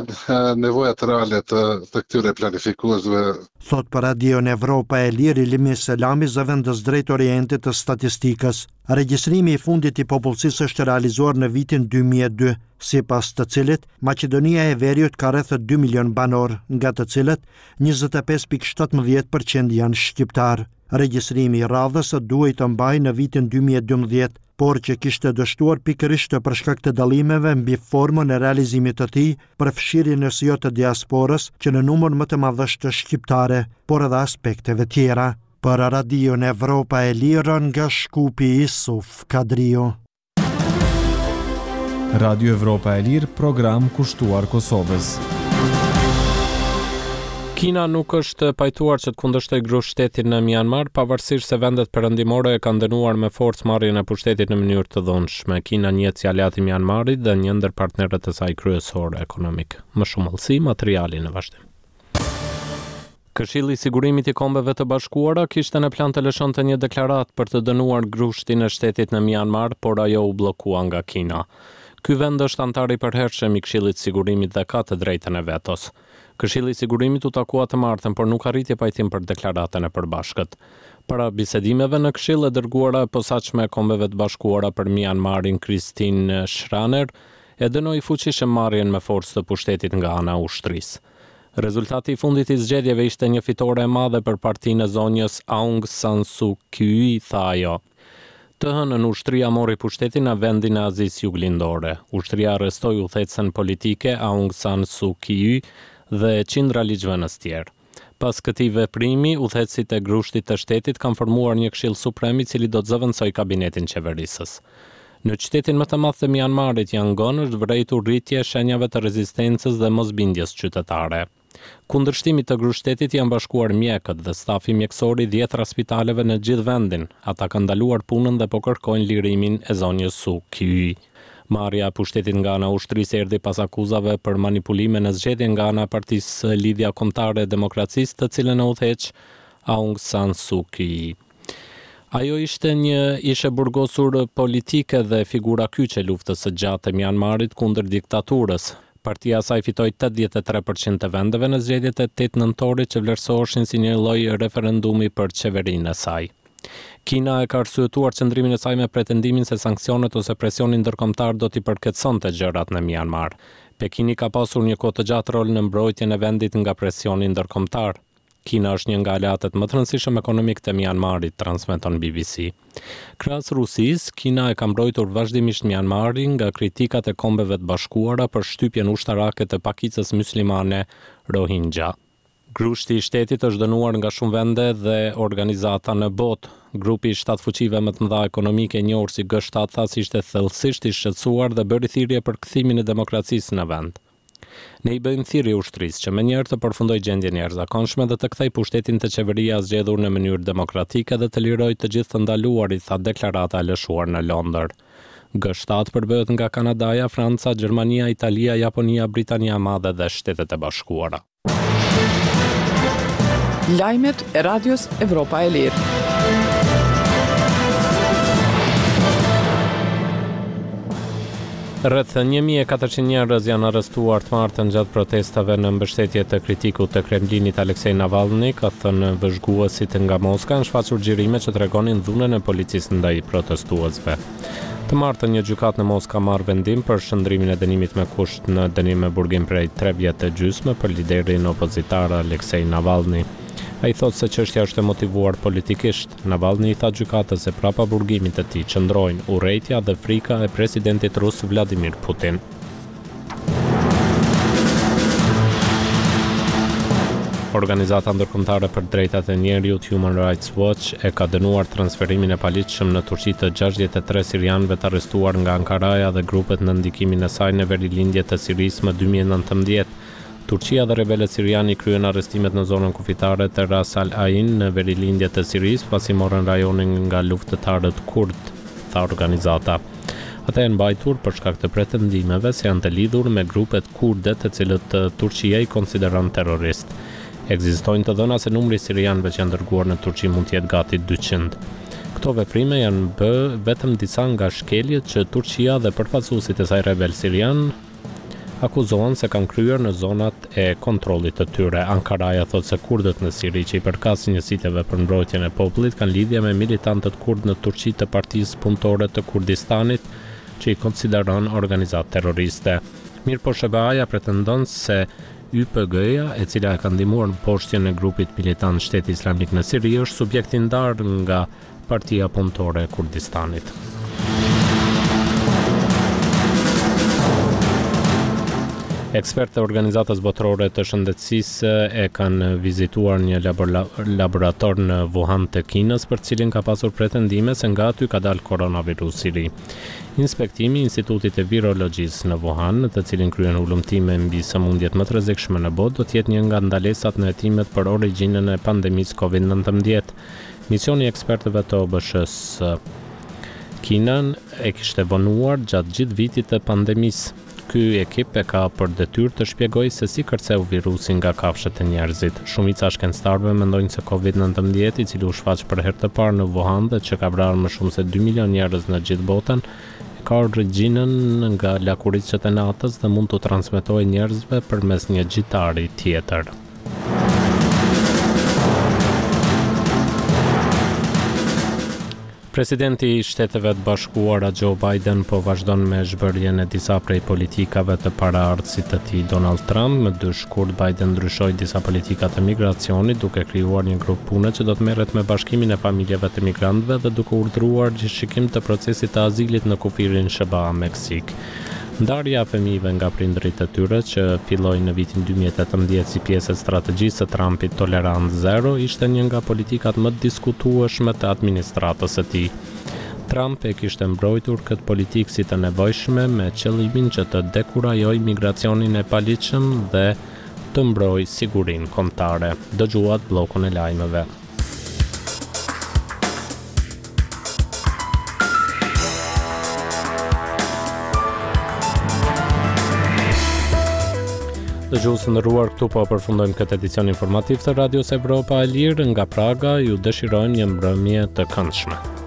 nevojat reale të këtyre planifikuesve. Thot për Radion Evropa e Lirë Ilimi Selami, zëvendës drejt Orientit të statistikës. Regjistrimi i fundit i popullsisë është realizuar në vitin 2002, sipas të cilit Maqedonia e Veriut ka rreth 2 milion banor, nga të cilët 25.17% janë shqiptar. Regjistrimi i radhës duhej të mbajë në vitin 2012, por që kishte dështuar pikërisht për shkak të dallimeve mbi formën e realizimit të tij për fshirjen e jo të diasporës që në numër më të madh të shqiptare, por edhe aspekteve tjera. Për Radion Evropa e Lirë nga Shkupi Isuf Kadrio. Radio Evropa e Lirë, program kushtuar Kosovës. Kina nuk është pajtuar që të kundërshtoj grushtetin në Myanmar, pavarësisht se vendet perëndimore e kanë dënuar me forcë marrjen e pushtetit në mënyrë të dhunshme. Kina njihet si aleat i Myanmarit dhe një ndër partnerët e saj kryesor ekonomik. Më shumë llësi materiali në vazhdim. Këshilli i Sigurimit i Kombeve të Bashkuara kishte në plan të lëshonte një deklaratë për të dënuar grushtin e shtetit në Myanmar, por ajo u bllokua nga Kina. Ky vend është antar i përhershëm i Këshillit të Sigurimit dhe ka të drejtën e vetos. Këshilli i Sigurimit u takua të martën, por nuk arriti pajtim për deklaratën e përbashkët. Para bisedimeve në Këshill e dërguara e posaçme e Kombeve të Bashkuara për Myanmarin, Christine Schraner, e dënoi fuqishëm marrjen me forcë të pushtetit nga ana e ushtrisë. Rezultati i fundit i zgjedhjeve ishte një fitore e madhe për partinë e zonjës Aung San Suu Kyi, tha ajo. Të hënën ushtria mori pushtetin në vendin e Azisë Juglindore. Ushtria arrestoi udhëhecën politike Aung San Suu Kyi dhe qindra ligjvënës tjerë. Pas këtij veprimi, udhëhecësit e grushtit të shtetit kanë formuar një këshill suprem i cili do të zëvendësojë kabinetin qeverisës. Në qytetin më të madh të Myanmarit, Yangon, është vërejtur rritje e shenjave të rezistencës dhe mosbindjes qytetare. Kundërshtimit të grushtetit janë bashkuar mjekët dhe stafi mjekësor i 10 spitaleve në gjithë vendin. Ata kanë ndaluar punën dhe po kërkojnë lirimin e zonjës Suu Kyi. Marrja e pushtetit nga ana e ushtrisë erdhi pas akuzave për manipulime në zgjedhje nga ana e Partisë Lidhja Kombëtare e Demokracisë, të cilën e udhëheq Aung San Suu Kyi. Ajo ishte një ishe burgosur politike dhe figura kyçe luftës së gjatë e Myanmarit kundër diktaturës. Partia saj fitoi 83% të vendeve në zgjedhjet e 8 nëntorit që vlerësoheshin si një lloj referendumi për qeverinë e saj. Kina e ka arsyetuar qëndrimin e saj me pretendimin se sanksionet ose presioni ndërkombëtar do t'i përkeçonte gjërat në Myanmar. Pekini ka pasur një kohë të gjatë rol në mbrojtjen e vendit nga presioni ndërkombëtar. Kina është një nga aleatët më të rëndësishëm ekonomik të Myanmarit, transmeton BBC. Krahas Rusisë, Kina e ka mbrojtur vazhdimisht Myanmarin nga kritikat e Kombeve të Bashkuara për shtypjen ushtarake të pakicës muslimane Rohingya. Grushti i shtetit është dënuar nga shumë vende dhe organizata në botë. Grupi i 7 fuqive më të mëdha ekonomike e njohur si G7 tha se ishte thellësisht i shqetësuar dhe bëri thirrje për kthimin e demokracisë në vend. Ne i bëjmë thirrje ushtrisë që menjëherë të përfundojë gjendjen e jashtëzakonshme dhe të kthejë pushtetin te qeveria zgjedhur në mënyrë demokratike dhe të lirojë të gjithë të ndaluarit, tha deklarata e lëshuar në Londër. G7 përbëhet nga Kanadaja, Franca, Gjermania, Italia, Japonia, Britania e Madhe dhe Shtetet e Bashkuara. Lajmet e Radios Evropa e Lirë. Rreth 1400 njerëz janë arrestuar të martën gjatë protestave në mbështetje të kritikut të Kremlinit Aleksej Navalny, ka thënë vëzhguesit nga Moska, në shfaqur xhirime që tregonin dhunën e policisë ndaj protestuesve. Të martën një gjykatë në Moska marrë vendim për shndrimin e dënimit me kusht në dënim me burgim prej 3 vjet e gjysmë për liderin opozitar Aleksej Navalny. Ai thotë se çështja është e motivuar politikisht. Navalny i tha gjykatës se prapa burgimit të tij qëndrojnë urrejtja dhe frika e presidentit rus Vladimir Putin. Organizata ndërkombëtare për drejtat e njerëzit Human Rights Watch e ka dënuar transferimin e paligjshëm në Turqi të 63 sirianëve të arrestuar nga Ankaraja dhe grupet në ndikimin e saj në verilindjet të Sirisë më 2019. Turqia dhe rebelët siriani kryen arrestimet në zonën kufitare të Ras Al Ain në verilindjet të Sirisë pasi morën rajonin nga luftëtarët kurd, tha organizata. Ata janë mbajtur për shkak të pretendimeve se janë të lidhur me grupet kurde të cilët Turqia i konsideron terrorist. Ekzistojnë të dhëna se numri i sirianëve që janë dërguar në Turqi mund të jetë gati 200. Këto veprime janë vetëm disa nga shkeljet që Turqia dhe përfaqësuesit e saj rebel sirian akuzohen se kanë kryer në zonat e kontrollit të tyre. Ankaraja thot se kurdët në Siri që i përkasin njësiteve për mbrojtjen e popullit kanë lidhje me militantët kurd në Turqi të Partisë Punëtore të Kurdistanit, që i konsideron organizatë terroriste. Mirpo SHBA-ja pretendon se YPG-ja, e cila e ka ndihmuar në poshtjen e grupit militant Shteti Islamik në Siri, është subjekt i ndarë nga Partia Punëtore e Kurdistanit. Ekspertë e organizatës botërore të shëndetësisë e kanë vizituar një laborator në Wuhan të Kinës, për cilin ka pasur pretendime se nga aty ka dalë koronavirusi i ri. Inspektimi i Institutit e Virologjisë në Wuhan, të cilin kryen ulëmtime mbi sëmundjet më të rrezikshme në botë, do të jetë një nga ndalesat në hetimet për origjinën e pandemisë COVID-19. Misioni i ekspertëve të OBSH-s Kinën e kishte vonuar gjatë gjithë vitit të pandemisë. Ky ekip e ka për detyrë të shpjegojë se si kërceu virusin nga kafshët e njerëzit. Shumica shkencëtarëve mendojnë se COVID-19, i cili u shfaq për herë të parë në Wuhan dhe që ka vrarë më shumë se 2 milion njerëz në gjithë botën, ka origjinën nga lakuricët e natës dhe mund të transmetojë njerëzve përmes një gjitari tjetër. Presidenti i Shteteve të Bashkuara Joe Biden po vazhdon me zhbërjen e disa prej politikave të paraardhësit të tij Donald Trump. Më 2 shkurt Biden ndryshoi disa politika të migracionit, duke krijuar një grup pune që do të merret me bashkimin e familjeve të migrantëve dhe duke urdhëruar shikim të procesit të azilit në kufirin SHBA Meksik. Ndarja e fëmijëve nga prindërit e tyre, që filloi në vitin 2018 si pjesë e strategjisë së Trumpit Tolerancë Zero, ishte një nga politikat më të diskutueshme të administratës së tij. Trump e kishte mbrojtur këtë politikë si të nevojshme me qëllimin që të dekurajojë migracionin e paligjshëm dhe të mbrojë sigurinë kombëtare. Dëgjuat bllokun e lajmeve. Dëgjues të nderuar, këtu po përfundojmë këtë edicion informativ të Radios Evropa e Lirë nga Praga. Ju dëshirojmë një mbrëmje të këndshme.